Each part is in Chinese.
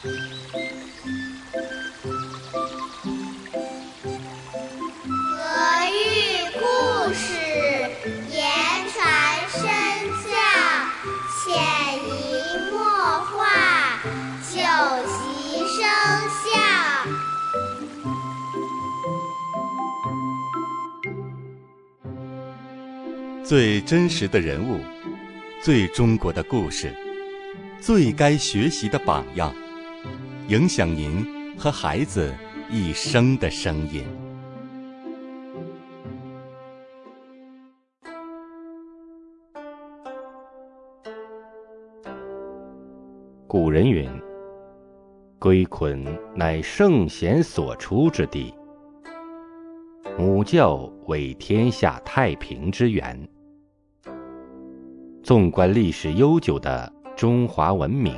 俄语故事言传身教，潜移默化，久习生效。 最真实的人物，最中国的故事，最该学习的榜样，影响您和孩子一生的声音。 古人云：归捆乃圣贤所出之地，母教为天下太平之源。纵观历史悠久的中华文明，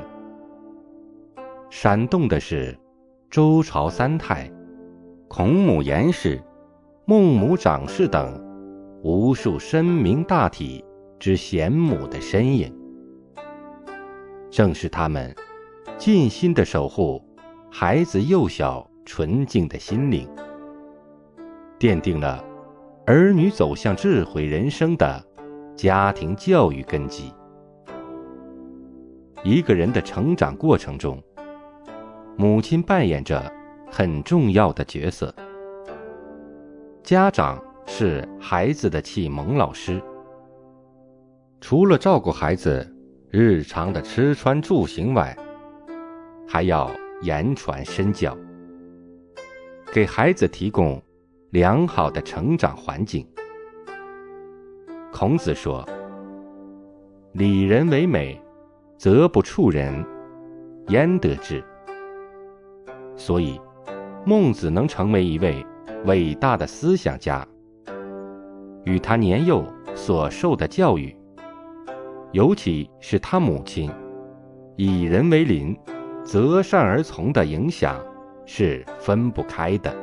闪动的是周朝三太、孔母颜氏、孟母长氏等无数深明大体之贤母的身影。正是他们尽心地守护孩子幼小纯净的心灵，奠定了儿女走向智慧人生的家庭教育根基。一个人的成长过程中，母亲扮演着很重要的角色。家长是孩子的启蒙老师，除了照顾孩子日常的吃穿住行外，还要言传身教，给孩子提供良好的成长环境。孔子说：礼人为美，则不处人，焉得志？所以孟子能成为一位伟大的思想家，与他年幼所受的教育，尤其是他母亲以人为邻，择善而从的影响是分不开的。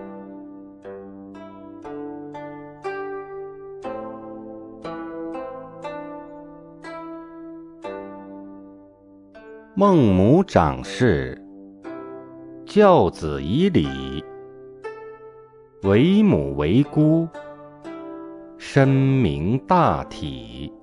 孟母长氏，教子以礼，为母为姑，深明大体。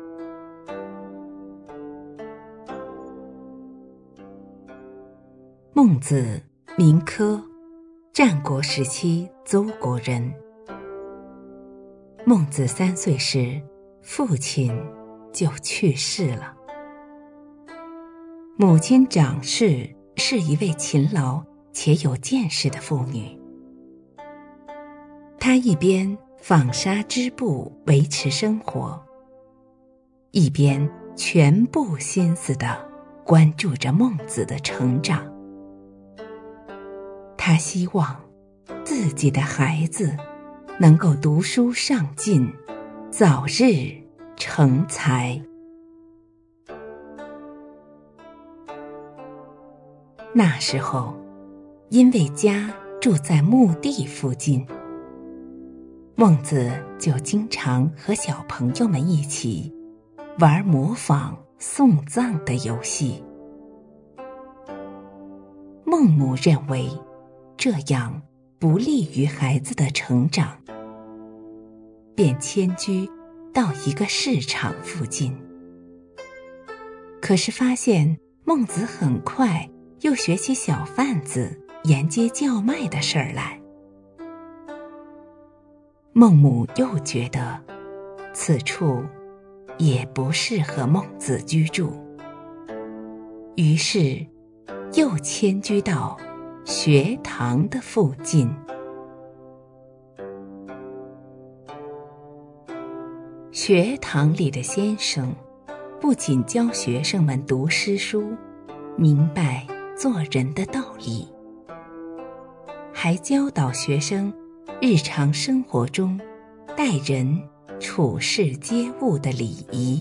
孟子，名轲，战国时期邹国人。孟子3岁时，父亲就去世了。母亲长氏是一位勤劳且有见识的妇女，她一边纺纱织布维持生活，一边全部心思地关注着孟子的成长。她希望自己的孩子能够读书上进，早日成才。那时候，因为家住在墓地附近，孟子就经常和小朋友们一起玩模仿送葬的游戏。孟母认为这样不利于孩子的成长，便迁居到一个市场附近。可是发现孟子很快又学起小贩子沿街叫卖的事儿来。孟母又觉得此处也不适合孟子居住，于是又迁居到学堂的附近。学堂里的先生不仅教学生们读诗书，明白做人的道理，还教导学生日常生活中待人处事接物的礼仪。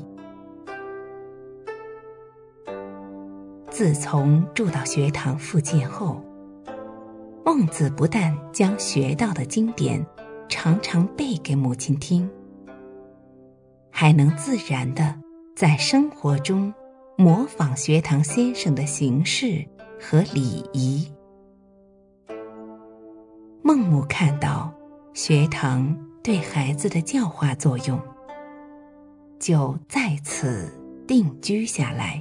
自从住到学堂附近后，孟子不但将学到的经典常常背给母亲听，还能自然地在生活中模仿学堂先生的行事和礼仪。孟母看到学堂对孩子的教化作用，就在此定居下来。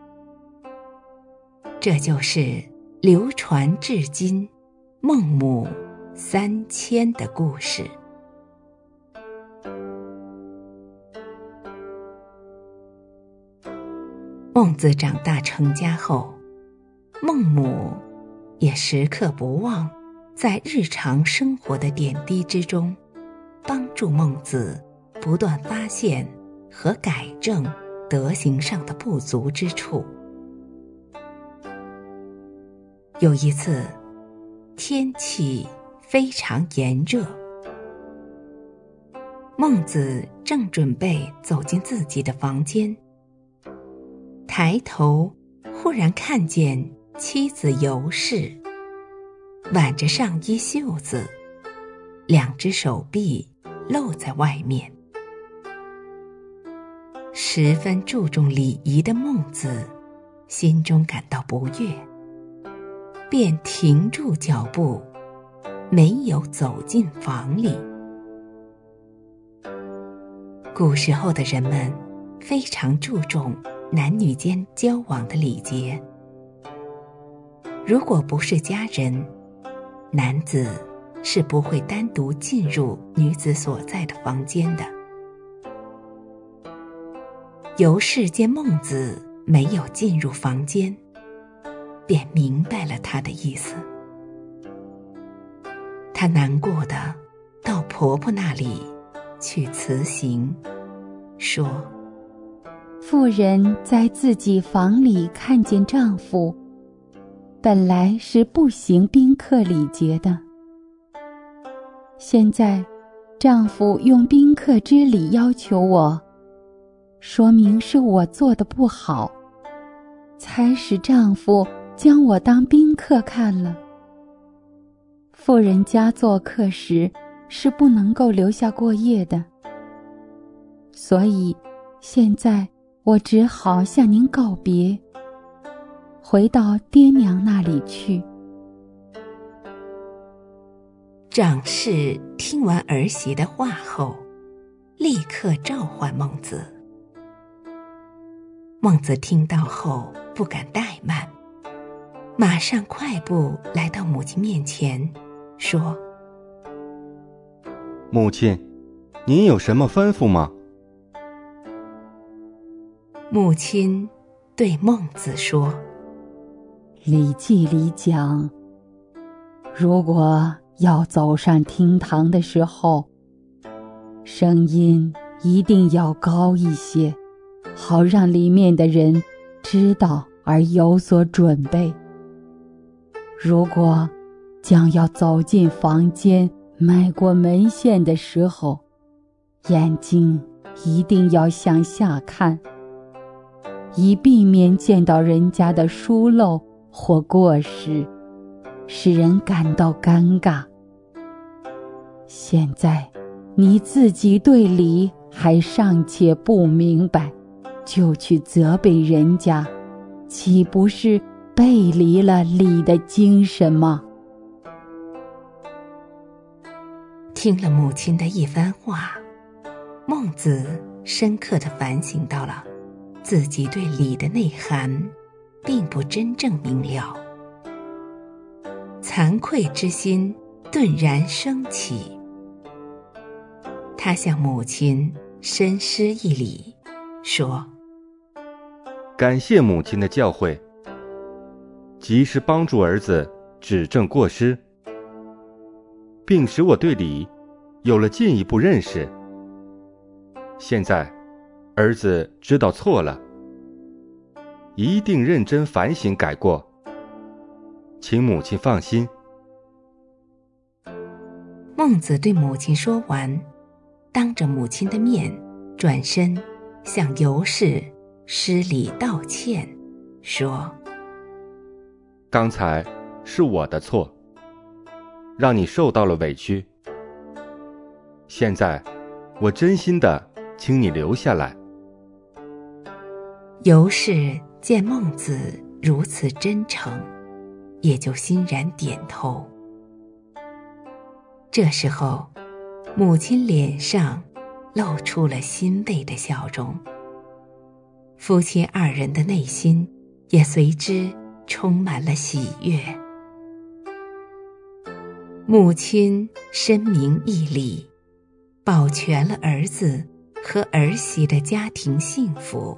这就是流传至今孟母3000的故事。孟子长大成家后，孟母也时刻不忘在日常生活的点滴之中，帮助孟子不断发现和改正德行上的不足之处。有一次，天气非常炎热，孟子正准备走进自己的房间，抬头忽然看见妻子尤氏挽着上衣袖子，2只手臂露在外面。十分注重礼仪的孟子心中感到不悦，便停住脚步，没有走进房里。古时候的人们非常注重男女间交往的礼节，如果不是家人，男子是不会单独进入女子所在的房间的。尤氏见孟子没有进入房间，便明白了他的意思。她难过地到婆婆那里去辞行，说： 妇人在自己房里看见丈夫，本来是不行宾客礼节的，现在丈夫用宾客之礼要求我，说明是我做得不好，才使丈夫将我当宾客看了。妇人家做客时是不能够留下过夜的，所以现在我只好向您告别，回到爹娘那里去。 长氏听完儿媳的话后，立刻召唤孟子。孟子听到后不敢怠慢，马上快步来到母亲面前，说： 母亲，您有什么吩咐吗？ 母亲对孟子说： 礼记里讲，如果要走上厅堂的时候，声音一定要高一些，好让里面的人知道而有所准备。如果将要走进房间迈过门线的时候，眼睛一定要向下看，以避免见到人家的疏漏或过失，使人感到尴尬。现在你自己对礼还尚且不明白，就去责备人家，岂不是背离了礼的精神吗？ 听了母亲的一番话，孟子深刻地反省到了自己对礼的内涵并不真正明了，惭愧之心顿然升起。他向母亲深施一礼，说： 感谢母亲的教诲，及时帮助儿子指正过失，并使我对礼有了进一步认识。现在儿子知道错了，一定认真反省改过，请母亲放心。 孟子对母亲说完，当着母亲的面转身向尤氏施礼道歉，说： 刚才是我的错，让你受到了委屈，现在我真心的请你留下来。 尤氏见孟子如此真诚， 也就欣然点头。这时候，母亲脸上露出了欣慰的笑容，夫妻二人的内心也随之充满了喜悦。母亲深明义理，保全了儿子和儿媳的家庭幸福。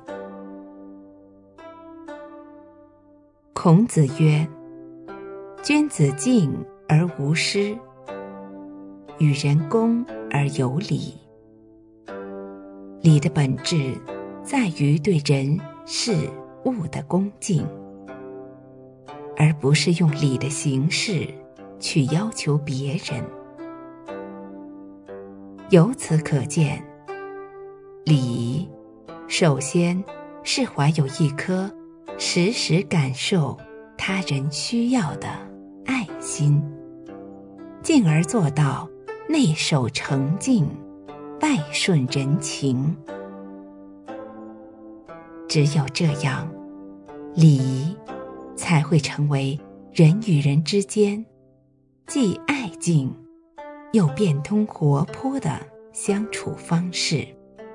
孔子曰：君子敬而无失，与人恭而有礼。礼的本质在于对人事物的恭敬，而不是用礼的形式去要求别人。由此可见，礼首先是怀有一颗时时感受他人需要的爱心，进而做到内守诚敬，外顺人情。只有这样，礼才会成为人与人之间既爱敬又变通活泼的相处方式。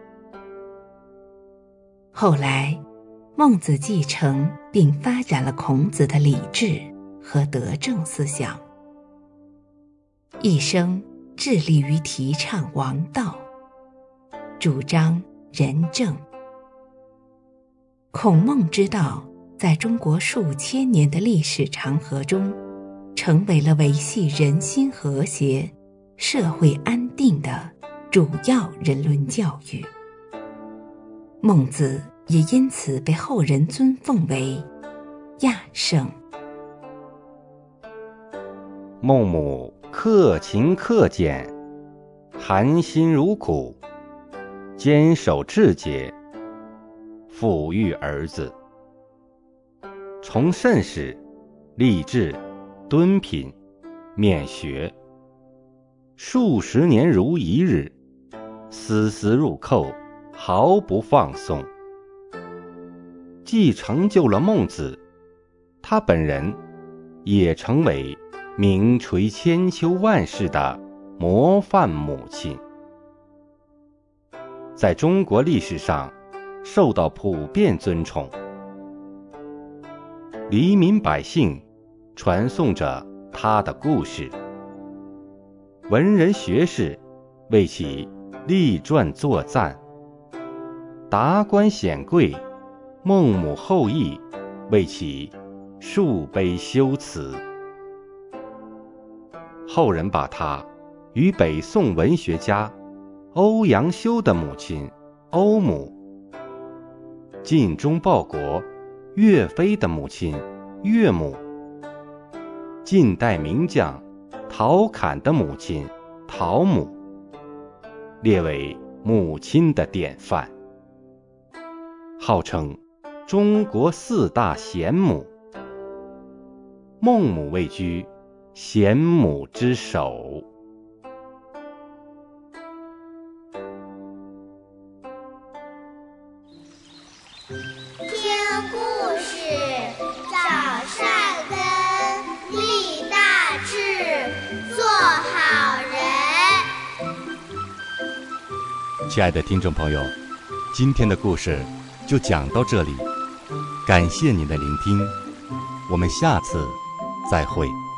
后来，孟子继承并发展了孔子的礼制和德政思想，一生致力于提倡王道，主张仁政。孔孟之道在中国数千年的历史长河中，成为了维系人心和谐、社会安定的主要人伦教育。孟子也因此被后人尊奉为亚圣。 孟母克勤克俭，含辛茹苦，坚守志节，抚育儿子。从慎始，立志，敦品，勉学，数十年如一日，丝丝入扣，毫不放松。既成就了孟子，他本人也成为名垂千秋万世的模范母亲，在中国历史上受到普遍尊崇。黎民百姓传颂着他的故事，文人学士为其立传作赞，达官显贵、孟母后裔为其树碑修辞。后人把他与北宋文学家欧阳修的母亲欧母、尽忠报国岳飞的母亲岳母、晋代名将陶侃的母亲陶母列为母亲的典范，号称中国四大贤母。孟母位居贤母之首。 听故事，长善根，立大志，做好人。 亲爱的听众朋友，今天的故事就讲到这里，感谢您的聆听，我们下次再会。